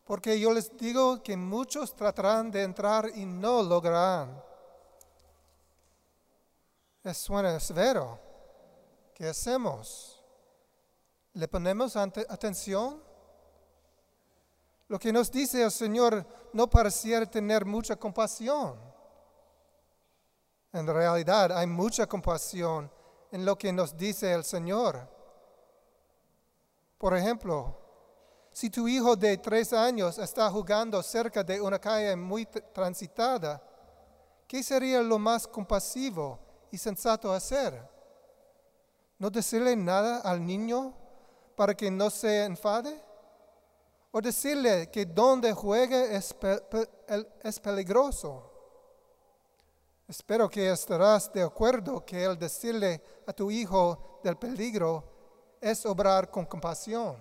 Porque yo les digo que muchos tratarán de entrar y no lograrán. Suena severo. ¿Qué hacemos? ¿Le ponemos atención? Lo que nos dice el Señor no pareciera tener mucha compasión. En realidad hay mucha compasión en lo que nos dice el Señor. Por ejemplo, si tu hijo de 3 años está jugando cerca de una calle muy transitada, ¿qué sería lo más compasivo y sensato hacer? ¿No decirle nada al niño para que no se enfade? ¿O decirle que donde juegue es peligroso? Espero que estarás de acuerdo que el decirle a tu hijo del peligro es obrar con compasión.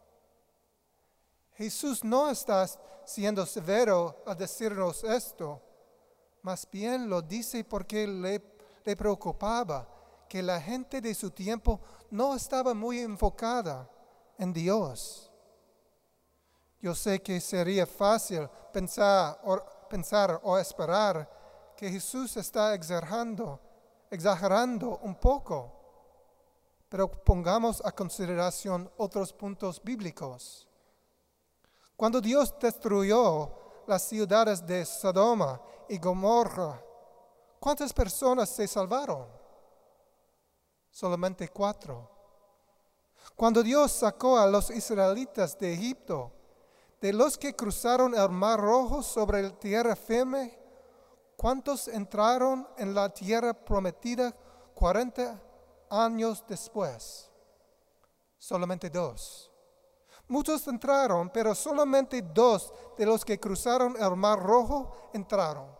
Jesús no está siendo severo al decirnos esto, más bien lo dice porque le preocupaba que la gente de su tiempo no estaba muy enfocada en Dios. Yo sé que sería fácil pensar o esperar que Jesús está exagerando un poco, pero pongamos a consideración otros puntos bíblicos. Cuando Dios destruyó las ciudades de Sodoma y Gomorra, ¿cuántas personas se salvaron? Solamente 4. Cuando Dios sacó a los israelitas de Egipto, de los que cruzaron el Mar Rojo sobre tierra firme, ¿cuántos entraron en la tierra prometida 40 años después? Solamente 2. Muchos entraron, pero solamente 2 de los que cruzaron el Mar Rojo entraron.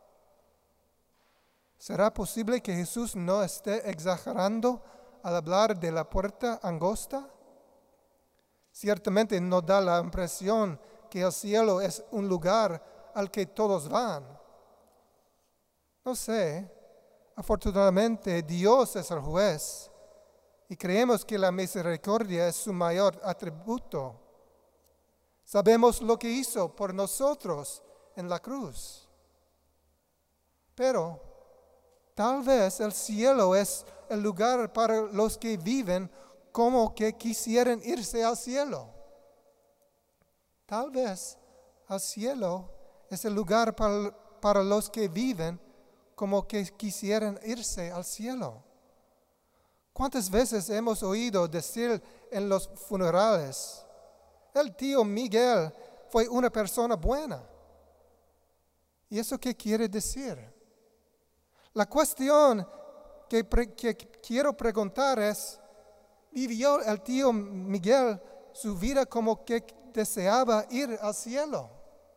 ¿Será posible que Jesús no esté exagerando al hablar de la puerta angosta? Ciertamente no da la impresión que el cielo es un lugar al que todos van. No sé, afortunadamente Dios es el juez y creemos que la misericordia es su mayor atributo. Sabemos lo que hizo por nosotros en la cruz. Pero tal vez el cielo es el lugar para los que viven como que quisieran irse al cielo. Tal vez el cielo es el lugar para los que viven como que quisieran irse al cielo. ¿Cuántas veces hemos oído decir en los funerales, el tío Miguel fue una persona buena? ¿Y eso qué quiere decir? La cuestión que quiero preguntar es, ¿vivió el tío Miguel su vida como que deseaba ir al cielo?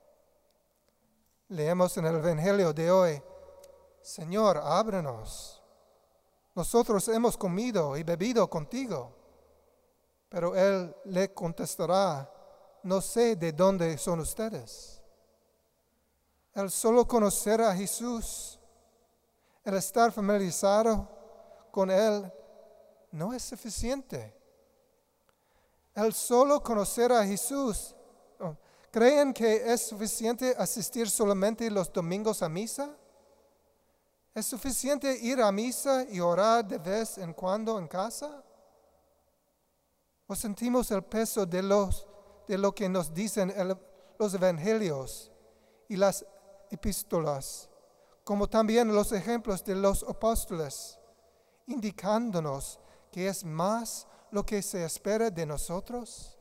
Leemos en el Evangelio de hoy, Señor, ábrenos. Nosotros hemos comido y bebido contigo. Pero él le contestará, no sé de dónde son ustedes. El solo conocer a Jesús, el estar familiarizado con él, no es suficiente. El solo conocer a Jesús, ¿creen que es suficiente asistir solamente los domingos a misa? ¿Es suficiente ir a misa y orar de vez en cuando en casa? ¿O sentimos el peso de lo que nos dicen los evangelios y las epístolas, como también los ejemplos de los apóstoles, indicándonos que es más lo que se espera de nosotros?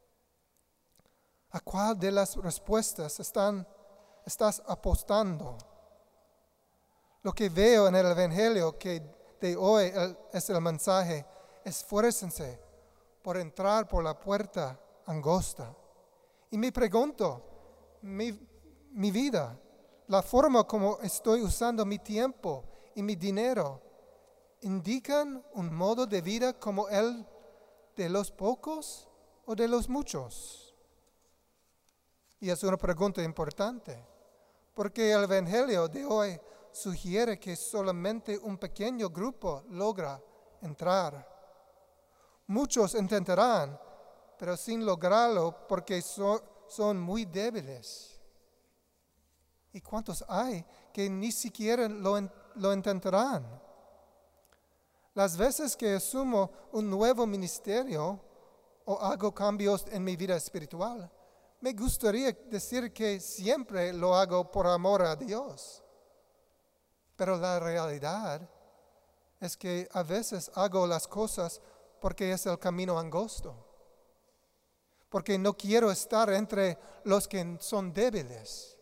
¿A cuál de las respuestas estás apostando? Lo que veo en el Evangelio que de hoy es el mensaje: esfuércense por entrar por la puerta angosta. Y me pregunto, mi vida, la forma como estoy usando mi tiempo y mi dinero, ¿indican un modo de vida como el de los pocos o de los muchos? Y es una pregunta importante, porque el Evangelio de hoy sugiere que solamente un pequeño grupo logra entrar. Muchos intentarán, pero sin lograrlo porque son muy débiles. ¿Y cuántos hay que ni siquiera lo intentarán? Las veces que asumo un nuevo ministerio o hago cambios en mi vida espiritual, me gustaría decir que siempre lo hago por amor a Dios. Pero la realidad es que a veces hago las cosas porque es el camino angosto. Porque no quiero estar entre los que son débiles.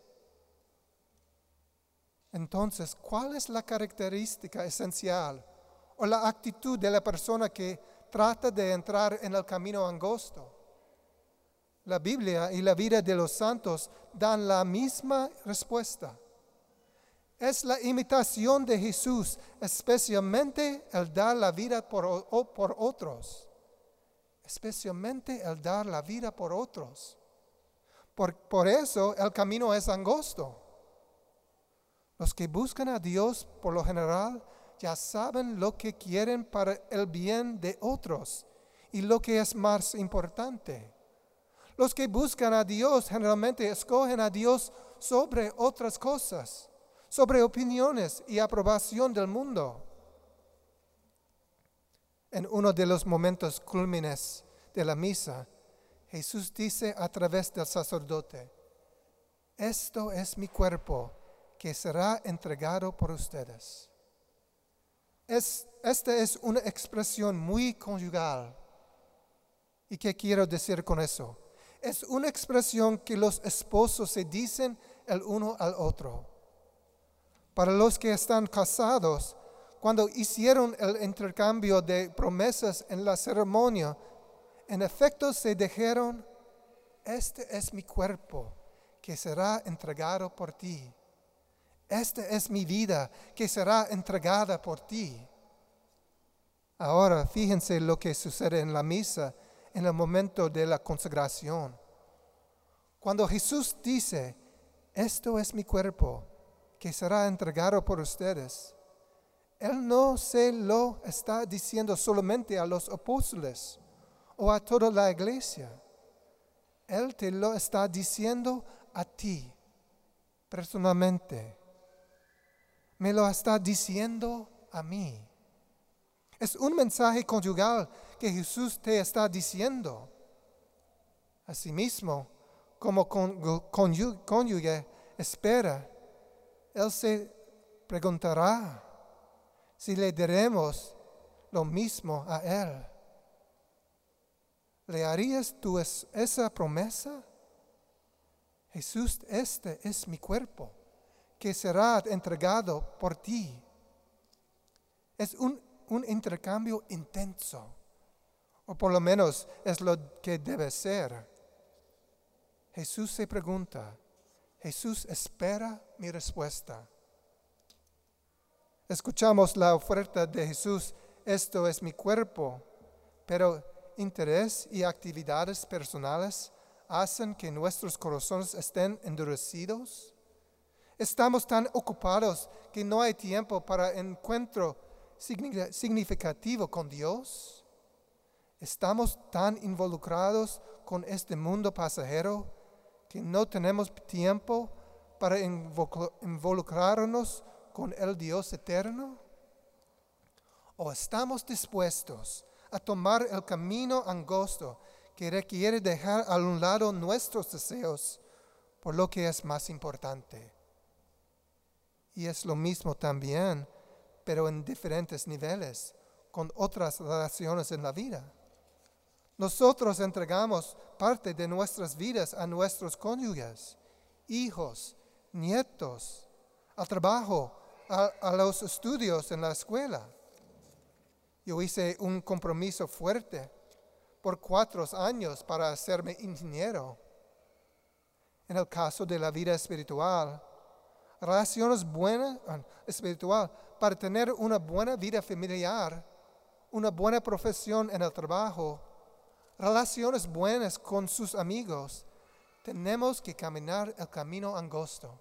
Entonces, ¿cuál es la característica esencial o la actitud de la persona que trata de entrar en el camino angosto? La Biblia y la vida de los santos dan la misma respuesta. Es la imitación de Jesús, especialmente el dar la vida por otros. Especialmente el dar la vida por otros. Por eso el camino es angosto. Los que buscan a Dios, por lo general, ya saben lo que quieren para el bien de otros y lo que es más importante. Los que buscan a Dios generalmente escogen a Dios sobre otras cosas, sobre opiniones y aprobación del mundo. En uno de los momentos cúlmines de la misa, Jesús dice a través del sacerdote: esto es mi cuerpo que será entregado por ustedes. Esta es una expresión muy conyugal. ¿Y qué quiero decir con eso? Es una expresión que los esposos se dicen el uno al otro. Para los que están casados, cuando hicieron el intercambio de promesas en la ceremonia, en efecto se dijeron: este es mi cuerpo que será entregado por ti. Esta es mi vida que será entregada por ti. Ahora fíjense lo que sucede en la misa en el momento de la consagración. Cuando Jesús dice: esto es mi cuerpo que será entregado por ustedes, Él no se lo está diciendo solamente a los apóstoles o a toda la iglesia. Él te lo está diciendo a ti, personalmente. Me lo está diciendo a mí. Es un mensaje conyugal que Jesús te está diciendo. Asimismo, como cónyuge espera, Él se preguntará si le diremos lo mismo a Él. ¿Le harías tú esa promesa? Jesús, este es mi cuerpo, que será entregado por ti. Es un intercambio intenso, o por lo menos es lo que debe ser. Jesús se pregunta, Jesús espera mi respuesta. Escuchamos la oferta de Jesús: esto es mi cuerpo, pero interés y actividades personales hacen que nuestros corazones estén endurecidos. Estamos tan ocupados que no hay tiempo para encuentro significativo con Dios. Estamos tan involucrados con este mundo pasajero que no tenemos tiempo para involucrarnos con el Dios eterno. ¿O estamos dispuestos a tomar el camino angosto que requiere dejar a un lado nuestros deseos por lo que es más importante? Y es lo mismo también, pero en diferentes niveles, con otras relaciones en la vida. Nosotros entregamos parte de nuestras vidas a nuestros cónyuges, hijos, nietos, al trabajo, a los estudios en la escuela. Yo hice un compromiso fuerte por 4 años para hacerme ingeniero. En el caso de la vida espiritual, relaciones buenas, espiritual, para tener una buena vida familiar, una buena profesión en el trabajo, relaciones buenas con sus amigos, tenemos que caminar el camino angosto.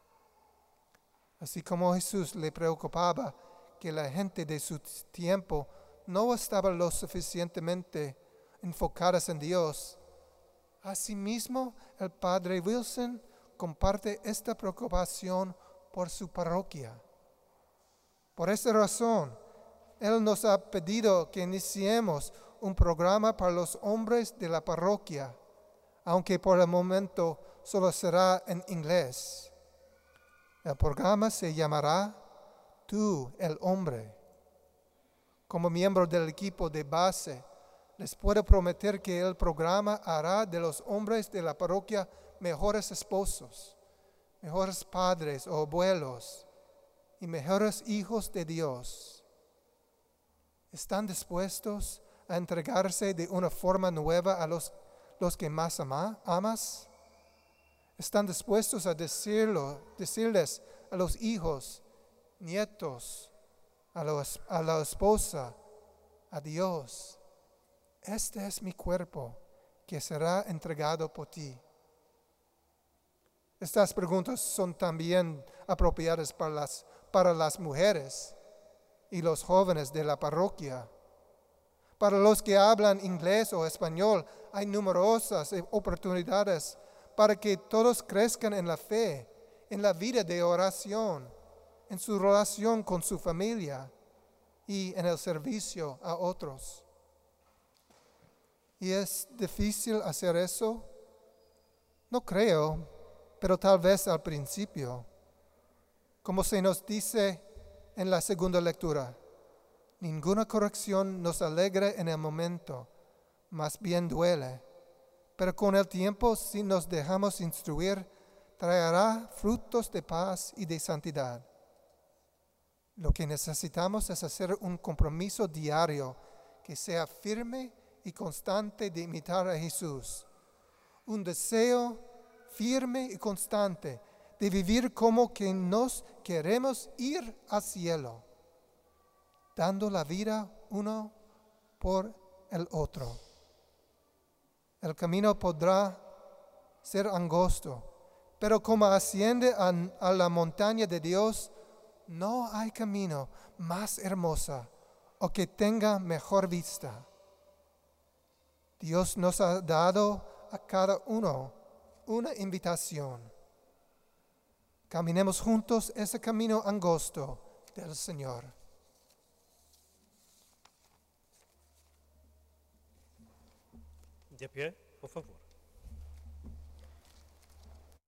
Así como Jesús le preocupaba que la gente de su tiempo no estaba lo suficientemente enfocadas en Dios, Asimismo, el Padre Wilson comparte esta preocupación por su parroquia. Por esta razón, Él nos ha pedido que iniciemos un programa para los hombres de la parroquia, aunque por el momento solo será en inglés. El programa se llamará Tú, el hombre. Como miembro del equipo de base, les puedo prometer que el programa hará de los hombres de la parroquia mejores esposos, mejores padres o abuelos y mejores hijos de Dios. ¿Están dispuestos a entregarse de una forma nueva a los que más amas? ¿Están dispuestos a decirles a los hijos, nietos, a la esposa, a Dios: este es mi cuerpo que será entregado por ti? Estas preguntas son también apropiadas para las mujeres y los jóvenes de la parroquia. Para los que hablan inglés o español, hay numerosas oportunidades para que todos crezcan en la fe, en la vida de oración, en su relación con su familia y en el servicio a otros. ¿Y es difícil hacer eso? No creo, pero tal vez al principio. Como se nos dice en la segunda lectura, ninguna corrección nos alegra en el momento, más bien duele. Pero con el tiempo, si nos dejamos instruir, traerá frutos de paz y de santidad. Lo que necesitamos es hacer un compromiso diario que sea firme y constante de imitar a Jesús. Un deseo firme y constante de vivir como que nos queremos ir al cielo, dando la vida uno por el otro. El camino podrá ser angosto, pero como asciende a la montaña de Dios, no hay camino más hermosa o que tenga mejor vista. Dios nos ha dado a cada uno una invitación. Caminemos juntos ese camino angosto del Señor. De pie, por favor.